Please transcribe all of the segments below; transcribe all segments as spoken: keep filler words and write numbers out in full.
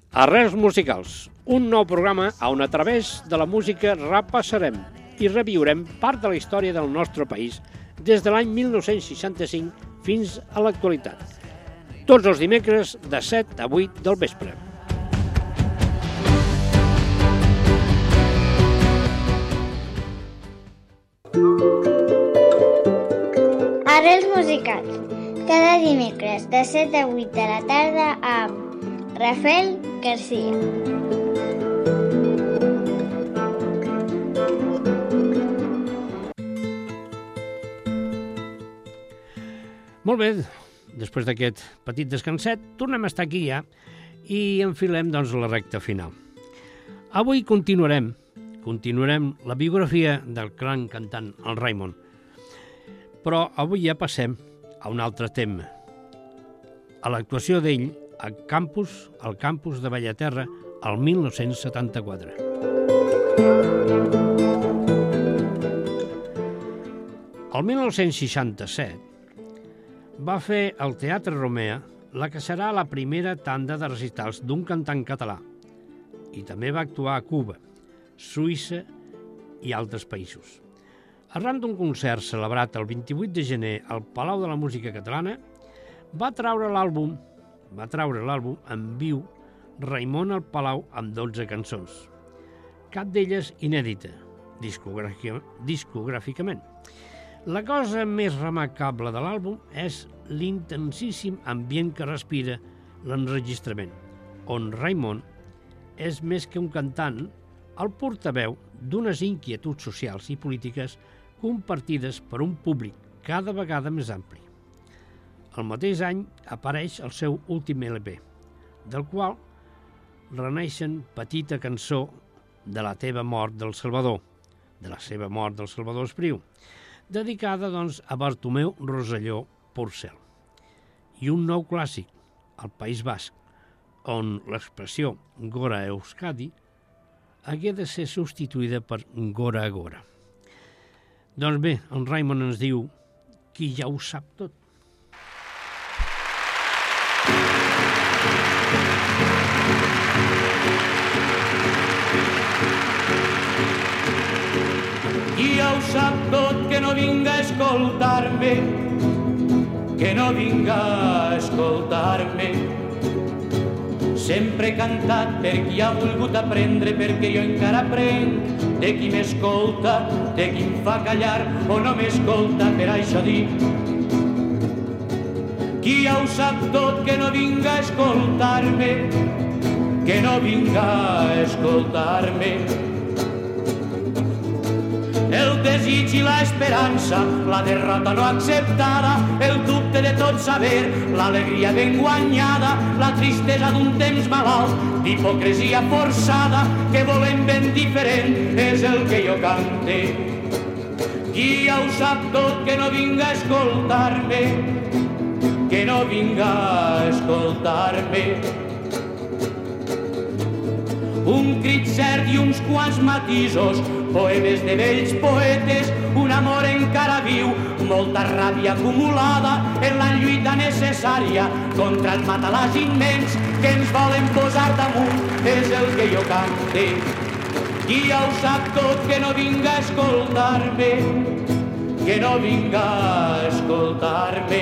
Arrels musicals, un nou programa on a través de la música repassarem i reviurem part de la història del nostre país des de l'any mil nou-cents seixanta-cinc fins a l'actualitat. Tots els dimecres de set a vuit del vespre. Arrels musicals, cada dimecres de set a vuit de la tarda amb Rafael García. Molt bé, després d'aquest petit descanset, tornem a estar aquí ja i enfilem doncs, la recta final. Avui continuarem, continuarem la biografia del gran cantant, el Raimon. Però avui ja passem a un altre tema, a l'actuació d'ell al campus, al campus de Bellaterra el mil nou-cents setanta-quatre. El mil nou-cents seixanta-set va fer al Teatre Romea la que serà la primera tanda de recitals d'un cantant català i també va actuar a Cuba, Suïssa i altres països. Arran d'un concert celebrat el vint-i-vuit de gener al Palau de la Música Catalana, va traure l'àlbum va traure l'àlbum en viu Raimon al Palau amb dotze cançons, cap d'elles inèdita, discogràficament. La cosa més remarcable de l'àlbum és l'intensíssim ambient que respira l'enregistrament, on Raimon és més que un cantant, el portaveu d'unes inquietuds socials i polítiques compartides per un públic cada vegada més ampli. El mateix any apareix el seu últim L P, del qual reneixen Petita cançó de la teva mort del Salvador, de la seva mort del Salvador Espriu, dedicada doncs, a Bartomeu Rosselló Porcel. I un nou clàssic, el País Basc, on l'expressió Gora Euskadi hagué de ser substituïda per Gora Gora. Doncs bé, en Raimon ens diu qui ja ho sap tot. Qui ja ho sap tot, que no vinga a escoltar-me, que no vinga a escoltar-me. Sempre he cantat per qui ha volgut aprendre, perquè jo encara aprenc de qui m'escolta, de qui em fa callar o no m'escolta, per això dic. Qui ja ho sap tot, que no vinga a escoltar-me, que no vinga a escoltar-me. El desig i l'esperança, la derrota no acceptada, el dubte de tot saber, l'alegria ben guanyada, la tristesa d'un temps malalt, d'hipocresia forçada, que volem ben diferent, és el que jo cante. Qui ja ho sap tot, que no vinga a escoltar-me, que no vinga a escoltar-me. Un crit cert i uns quants matisos, poemes de vells poetes, un amor encara viu, molta ràbia acumulada en la lluita necessària contra els matalàs immens que ens volen posar damunt, és el que jo cante. Qui ja ho sap tot, que no vinga a escoltar-me, que no vinga a escoltar-me.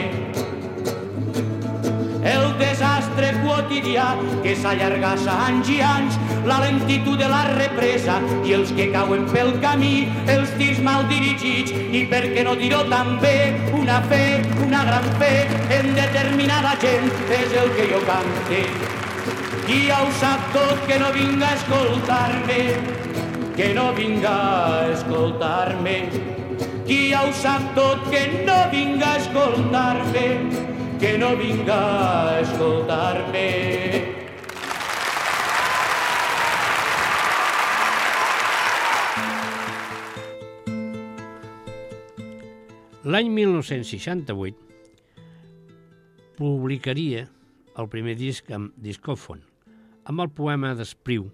El desastre quotidià que s'allargassa anys i anys, la lentitud de la represa i els que cauen pel camí, els tirs mal dirigits i, per què no dir-ho també, una fe, una gran fe en determinada gent, és el que jo cante. Qui ja ho sap tot, que no vinga a escoltar-me, que no vinga a escoltar-me. Qui ja ho sap tot, que no vinga a escoltar-me, que no vinga a escoltar-me. L'any mil nou-cents seixanta-vuit publicaria el primer disc amb Discòfon, amb el poema d'Espriu,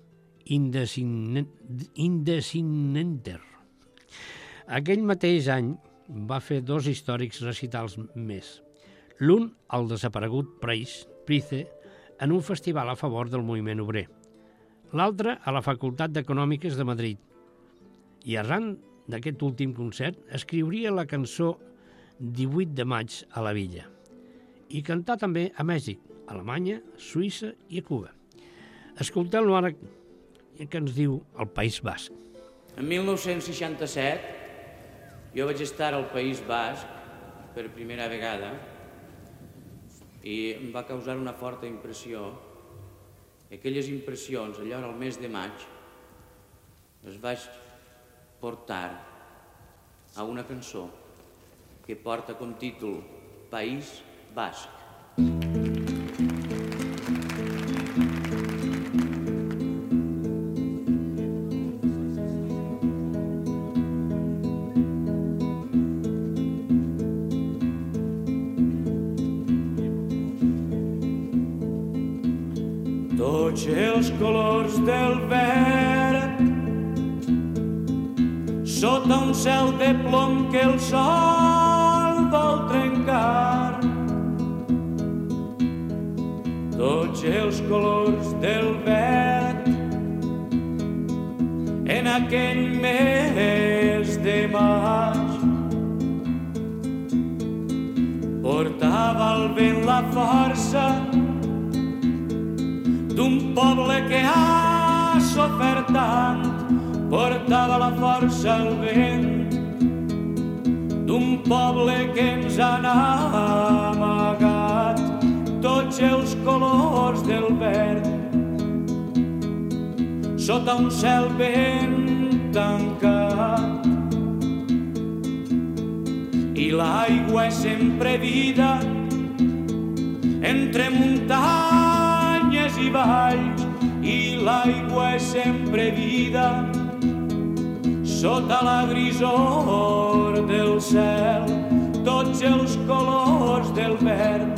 Indesinenter. Aquell mateix any va fer dos històrics recitals més. L'un, el desaparegut Price, en un festival a favor del moviment obrer, l'altre a la Facultat d'Econòmiques de Madrid. I arran d'aquest últim concert escriuria la cançó divuit de maig a la Villa i cantar també a Mèxic, Alemanya, Suïssa i a Cuba. Escoltem-lo ara que ens diu el País Basc. En mil nou-cents seixanta-set jo vaig estar al País Basc per primera vegada i em va causar una forta impressió. Aquelles impressions, allò al mes de maig, les vaig portar a una cançó que porta com títol País Basc. Tots els colors del verd sota un cel de plom que el sol vol trencar. Tots els colors del verd en aquell mes de maig portava al vent la força d'un poble que ha sofert tant, portava la força al vent d'un poble que ens han amagat tots els colors del verd sota un cel ben tancat. I l'aigua és sempre vida entre muntanyes i valls, i l'aigua és sempre vida sota la grisor del cel, tots els colors del verd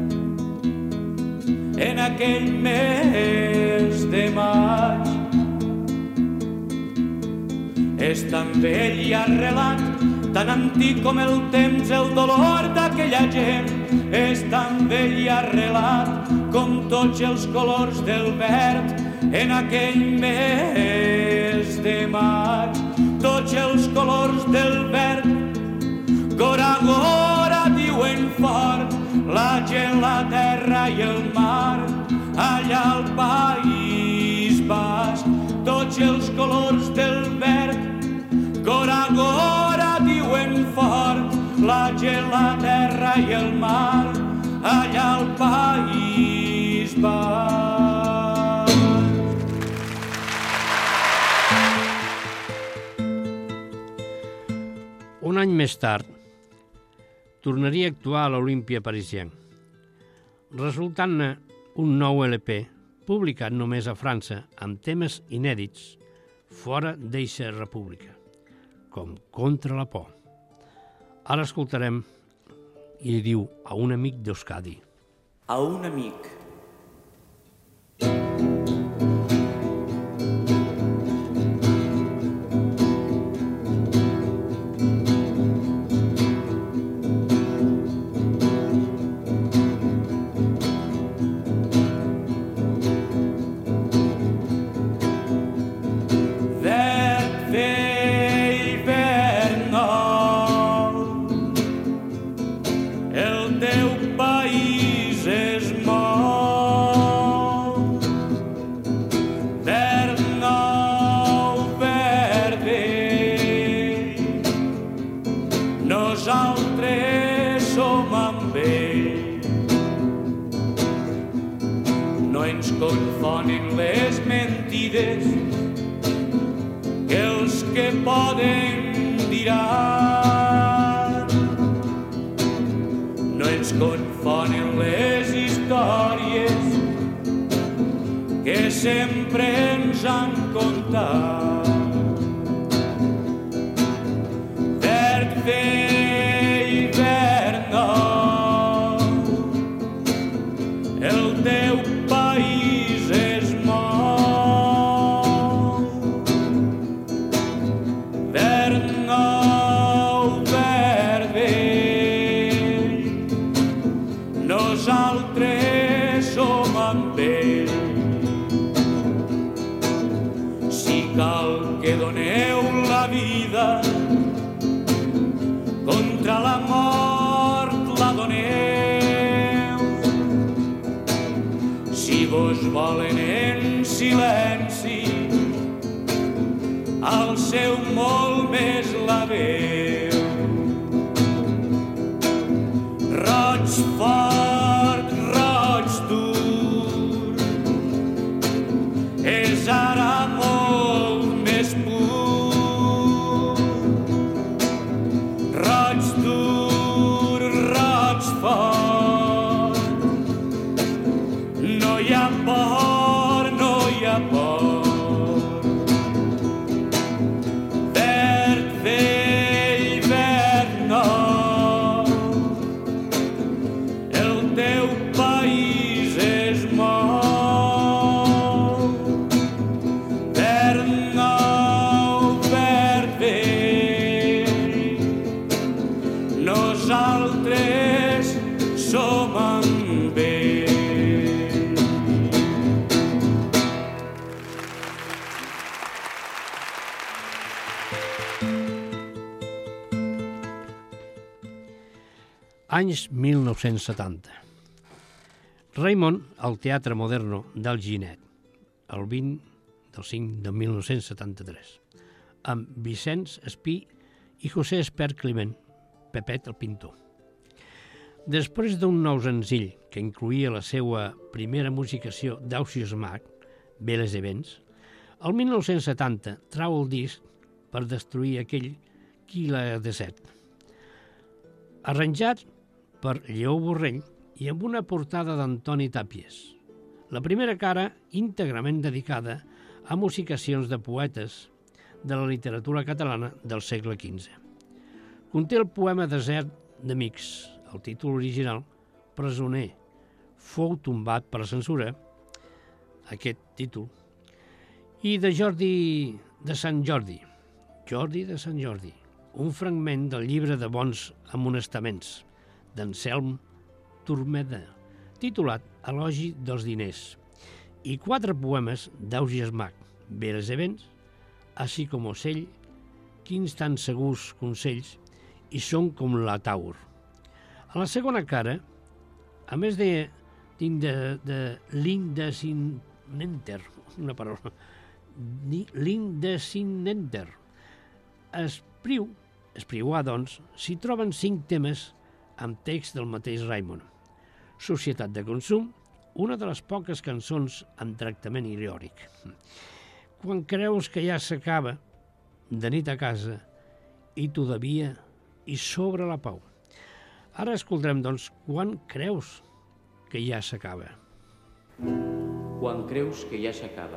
en aquell mes de maig. És tan vell i arrelat, tan antic com el temps, el dolor d'aquella gent. És tan vell i arrelat com tots els colors del verd en aquell mes de maig. Tots els colors del verd, gora, gora, diuen fort, la gent, la terra i el mar, allà al País Basc. Tots els colors del verd, gora, gora, diuen fort, la gent, la terra i el mar, allà al País Basc. Un any més tard, tornaria a actuar a l'Olímpia Parisien, resultant-ne un nou L P, publicat només a França, amb temes inèdits, fora d'eixa república, com Contra la por. Ara escoltarem i diu A un amic d'Euskadi. A un amic. Confonen les mentides que els que poden diran. No ens confonen les històries que sempre ens han contat. Verd vell, verd nou, el teu país és mou. Verd nou, verd vell, nosaltres som amb bé. Si cal que doneu la vida, contra la mort la doneu. Si vos volen en silenci, alceu molt més la veu. Roig fort, roig dur, és ara molt més pur. Roig dur, roig fort, no hi ha por, no hi ha por. Anys mil nou-cents setanta. Raimon al Teatre Moderno del Ginet, el vint del cinc de mil nou-cents setanta-tres, amb Vicenç Espí i José Espert Climent, Pepet el pintor. Després d'un nou senzill que incloïa la seva primera musicació d'Ausius Mag, Veles de Vents, el mil nou-cents setanta trau el disc Per destruir aquell qui l'ha desert. Arranjat per Lleó Borrell i amb una portada d'Antoni Tàpies. La primera cara íntegrament dedicada a musicacions de poetes de la literatura catalana del segle quinze. Conté el poema Desert d'Amics, el títol original Presoner, fou tombat per la censura, aquest títol, i de Jordi de Sant Jordi, Jordi de Sant Jordi, un fragment del llibre de bons amonestaments d'Anselm Turmeda, titulat Elogi dels diners, i quatre poemes d'Ausius Mag, Veles de Vents, així com ocell, quins tan segurs consells, i són com la taur. A la segona cara, a més de, de, de l'indecimenter, una paraula, l'indecimenter, espriu, espriuà, doncs, s'hi troben cinc temes amb text del mateix Raimon. Societat de consum, una de les poques cançons amb tractament irònic. Quan creus que ja s'acaba, de nit a casa, i todavía, i sobre la pau. Ara escoltarem, doncs, quan creus que ja s'acaba. Quan creus que ja s'acaba.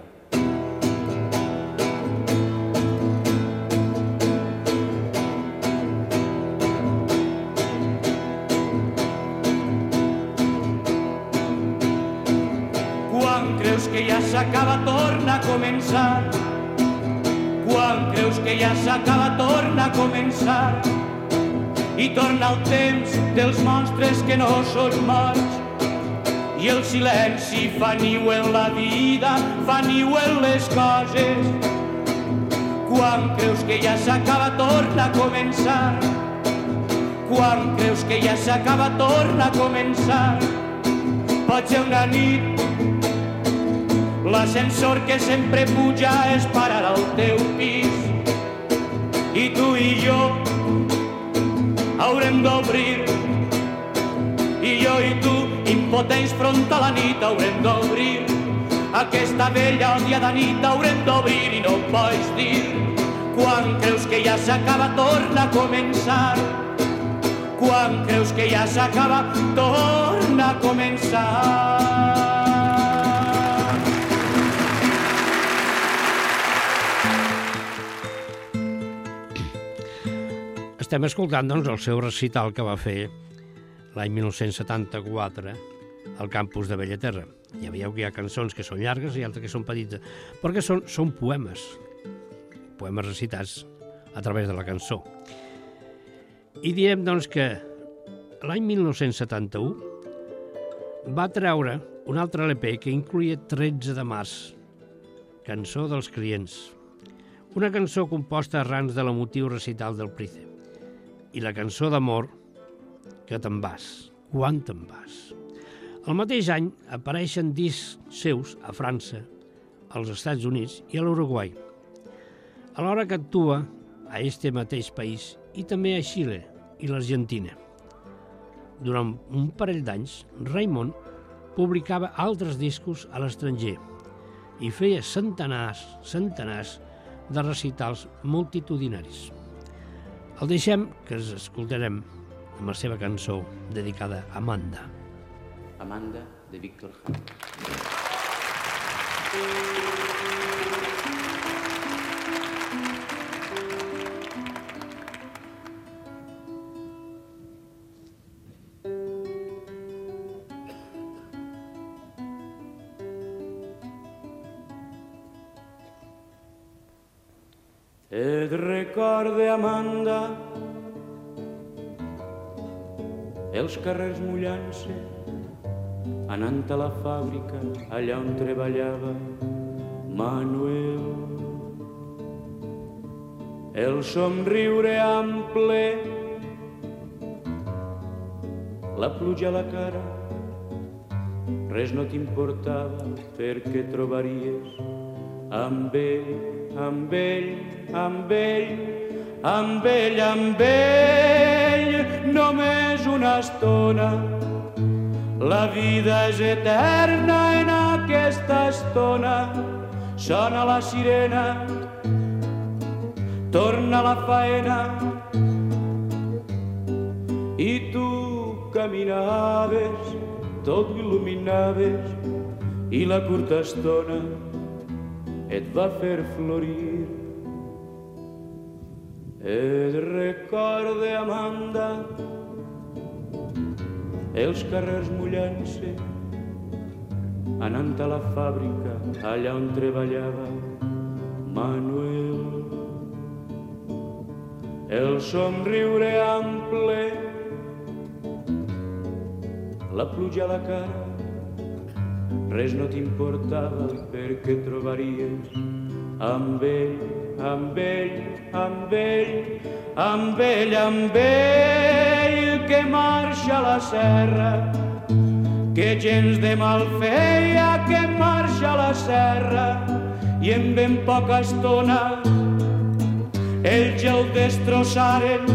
Creus que ja s'acaba, torna a començar. Quan creus que ja s'acaba, torna a començar. I torna el temps dels monstres que no són morts. I el silenci fa niu en la vida, fa niu en les coses. Quan creus que ja s'acaba, torna a començar. Quan creus que ja s'acaba, torna a començar. Pot ser una nit, l'ascensor que sempre puja és parar al teu pis. I tu i jo haurem d'obrir. I jo i tu, impotents front a la nit, haurem d'obrir. Aquesta vella odiada nit haurem d'obrir i no pots dir. Quan creus que ja s'acaba, torna a començar. Quan creus que ja s'acaba, torna a començar. Estem escoltant, doncs, el seu recital que va fer l'any mil nou-cents setanta-quatre al campus de Bellaterra. Ja veieu que hi ha cançons que són llargues i altres que són petites, perquè són, són poemes, poemes recitats a través de la cançó. I diem, doncs, que l'any mil nou-cents setanta-u va treure un altre L P que incluïa tretze de març, Cançó dels clients, una cançó composta arran de l'emotiu recital del Príncep, i la cançó d'amor, Que te'n vas, quan te'n vas. El mateix any apareixen discs seus a França, als Estats Units i a l'Uruguai, alhora que actua a este mateix país i també a Xile i l'Argentina. Durant un parell d'anys, Raimon publicava altres discos a l'estranger i feia centenars, centenars de recitals multitudinaris. El deixem que ens escoltarem amb la seva cançó dedicada a Amanda. Amanda, de Víctor Jara. Et recorde, Amanda, els carrers mullant-se, anant a la fàbrica allà on treballava Manuel. El somriure ample, la pluja a la cara, res no t'importava perquè trobaries amb ell, amb ell, amb ell, amb ell, amb ell, només una estona. La vida és eterna en aquesta estona. Sona la sirena, torna la faena, i tu caminaves, tot il·luminaves, i la curta estona et va fer florir. Et recorde, Amanda, els carrers mullant-se, anant a la fàbrica allà on treballava Manuel. El somriure ample, la pluja a la cara, res no t'importava perquè trobaries amb ell, amb ell, amb ell, amb ell, amb ell, que marxa a la serra, que gens de mal feia, que marxa a la serra, i en ben poca estona ells ja el destrossaren.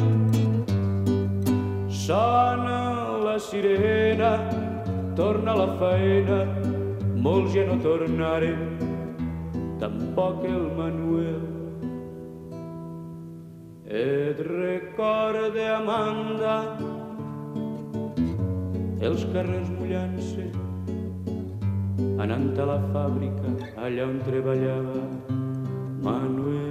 Sona la sirena, torna la faena, molts ja no tornaren, tampoc el Manuel. Et recorde, Amanda, els carrers mullant-se, anant a la fàbrica allà on treballava Manuel.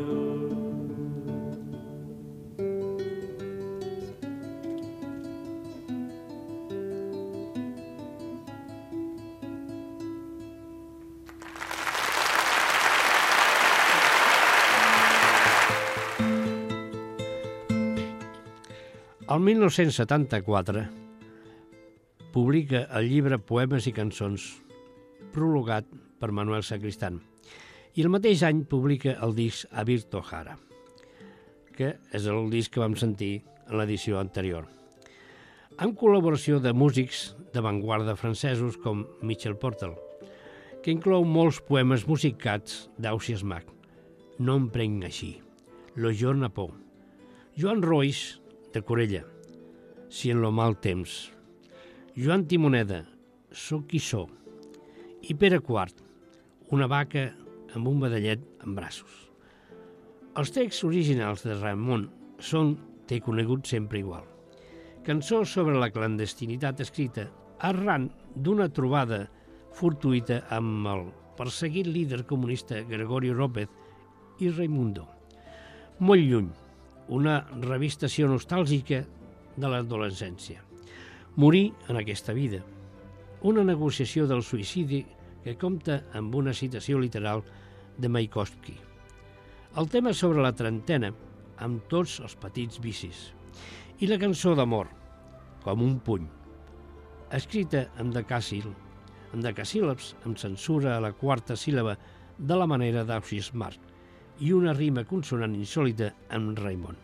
El mil nou-cents setanta-quatre publica el llibre Poemes i cançons, prologat per Manuel Sacristán, i el mateix any publica el disc A Víctor Jara, que és el disc que vam sentir en l'edició anterior, amb col·laboració de músics d'avantguarda francesos com Michel Portal, que inclou molts poemes musicats d'Ausiàs Marc, No em prenc així, Lo Jour n'a Pas, Joan Roix, de Corella, Si en lo mal temps, Joan Timoneda, Soc qui sóc, i Pere quart, Una vaca amb un badallet en braços. Els texts originals de Raimon són T'he conegut sempre igual, cançó sobre la clandestinitat escrita arran d'una trobada fortuïta amb el perseguit líder comunista Gregorio López i Raimundo. Molt lluny, una revistació nostàlgica de l'adolescència. Morir en aquesta vida. Una negociació del suïcidi que compta amb una citació literal de Mayakovsky. El tema sobre la trentena, amb tots els petits vicis. I la cançó d'amor, com un puny, escrita en decàsil, en decasíl·labs amb censura a la quarta síl·laba de la manera d'Ausiasmark i una rima consonant insòlita amb Raimon.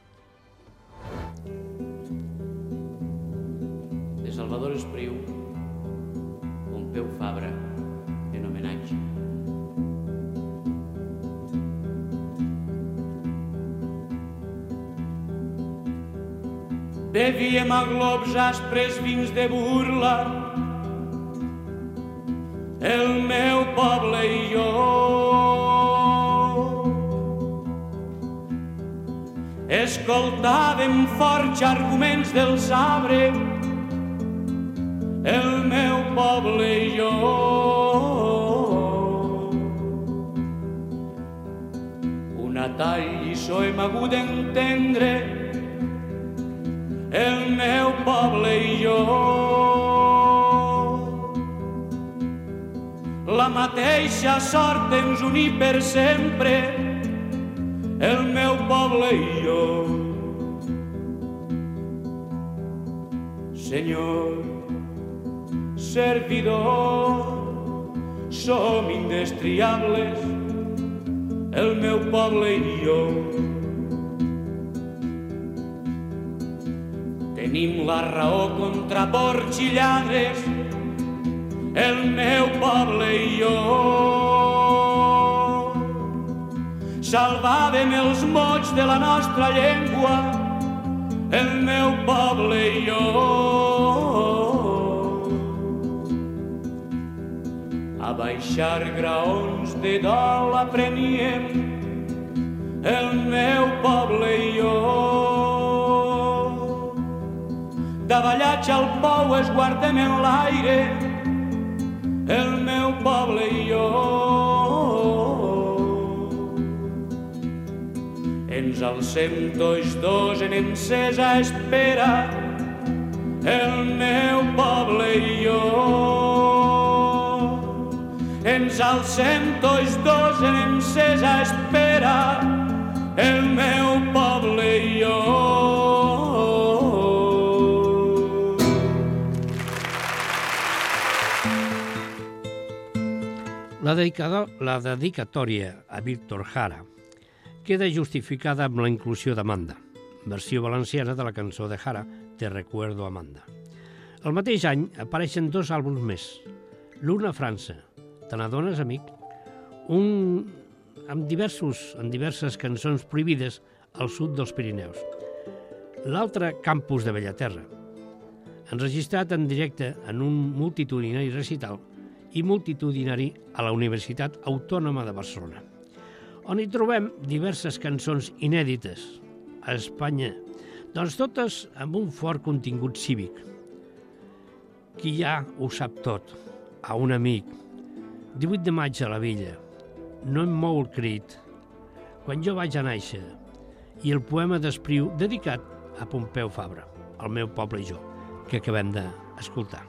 De Salvador Espriu, Pompeu Fabra, en homenatge. Bevíem a globs aspres vins de burla, el meu poble i jo. Escoltàvem forts arguments del sabre, el meu poble i jo. Una tal lliçó hem hagut d'entendre, el meu poble i jo. La mateixa sort ens uní per sempre, el meu poble i jo. Senyor, servidor, som indestriables, el meu poble i jo. Tenim la raó contra porcs i lladres, el meu poble i jo. Salvàvem els mots de la nostra llengua, el meu poble i jo. A baixar graons de dol apreníem, el meu poble i jo. Davallats al pou es guardem en l'aire, el meu poble i jo. Ens alcem tots dos en encesa espera, el meu poble i jo. Ens alcem tots dos en encesa espera, el meu poble i jo. La, dedicada, la dedicatòria a Víctor Jara queda justificada amb la inclusió d'Amanda, versió valenciana de la cançó de Jara, Te recuerdo Amanda. El mateix any apareixen dos àlbums més, l'un a França, Te n'adones, amic? Un amb, diversos, amb diverses cançons prohibides al sud dels Pirineus. L'altre, Campus de Bellaterra, enregistrat en directe en un multitudinari recital i multitudinari a la Universitat Autònoma de Barcelona, on hi trobem diverses cançons inèdites a Espanya, doncs totes amb un fort contingut cívic. Qui ja ho sap tot, a un amic, divuit de maig a la Villa, No em mou el crit, Quan jo vaig a nàixer, i el poema d'Espriu dedicat a Pompeu Fabra, el meu poble i jo, que acabem d'escoltar.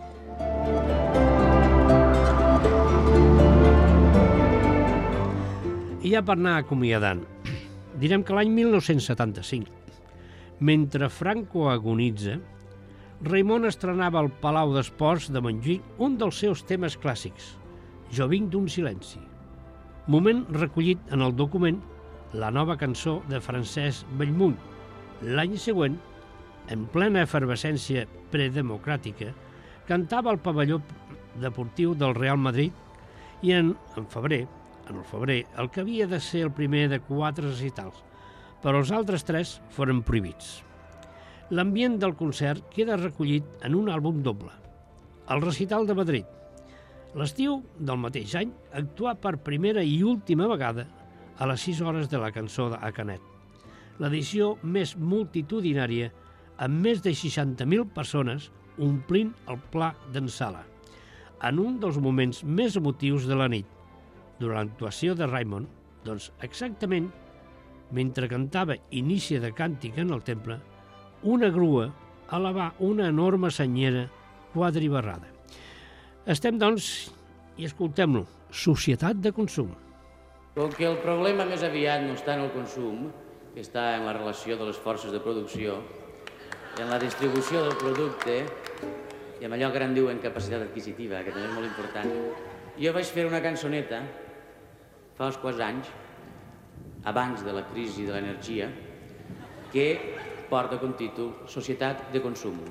I ja per anar acomiadant, direm que l'any mil nou-cents setanta-cinc, mentre Franco agonitza, Raimon estrenava al Palau d'Esports de Montjuïc un dels seus temes clàssics, Jo vinc d'un silenci, moment recollit en el document La nova cançó de Francesc Bellmunt. L'any següent, en plena efervescència predemocràtica, cantava al pavelló deportiu del Real Madrid i en, en febrer, en el febrer, el que havia de ser el primer de quatre recitals, però els altres tres foren prohibits. L'ambient del concert queda recollit en un àlbum doble, el Recital de Madrid. L'estiu del mateix any actuà per primera i última vegada a les sis hores de la cançó a Canet, l'edició més multitudinària amb més de seixanta mil persones omplint el pla d'en Sala, en un dels moments més emotius de la nit, durant l'actuació de Raimon, doncs exactament mentre cantava Inicia de càntica en el temple, una grua elevà una enorme senyera quadribarrada. Estem, doncs, i escoltem-lo, Societat de consum. Com que el problema més aviat no està en el consum, que està en la relació de les forces de producció, en la distribució del producte, i amb allò que ara en diuen capacitat adquisitiva, que també és molt important. Jo vaig fer una cançoneta fa uns quants anys, abans de la crisi de l'energia, que porta com títol Societat de consum.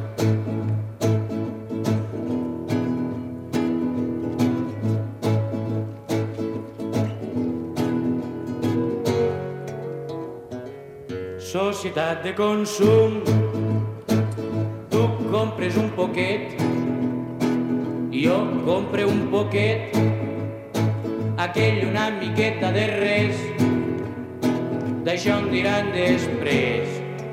Societat de consum, tu compres un poquet, jo compre un poquet, aquell una miqueta de res, d'això en diran després.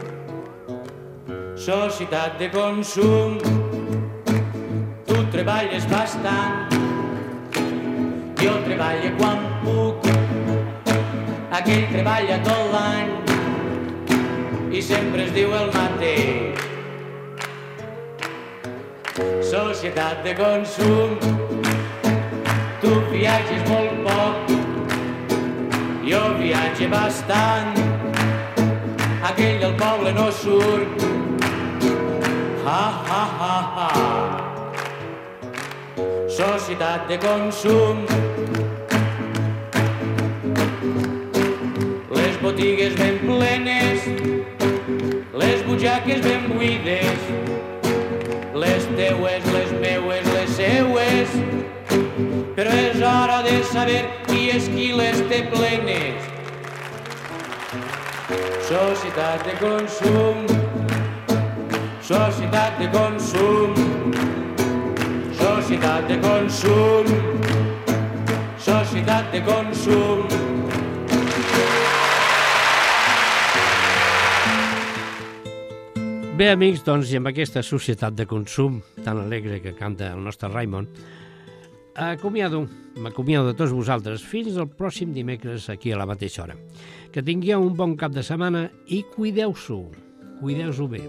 Societat de consum, tu treballes bastant, jo treballo quan puc, aquell treballa tot l'any i sempre es diu el mateix. Societat de consum, tu viatges molt poc, jo viatge bastant, aquell del poble no surt, ha ha ha ha. Societat de consum, les botigues ben plenes, les butxaques ben buides, les teues, les meues, les seues, però és hora de saber qui és qui les té plenes. Societat de consum, societat de consum, societat de consum, societat de consum. Bé, amics, doncs, i amb aquesta societat de consum tan alegre que canta el nostre Raimon, acomiado, m'acomiado de tots vosaltres fins al pròxim dimecres aquí a la mateixa hora. Que tingueu un bon cap de setmana i cuideu-s'ho, cuideu-s'ho bé.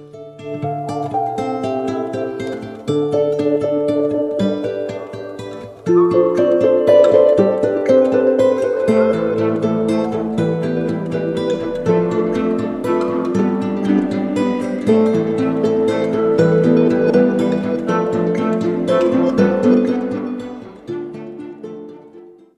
Thank you.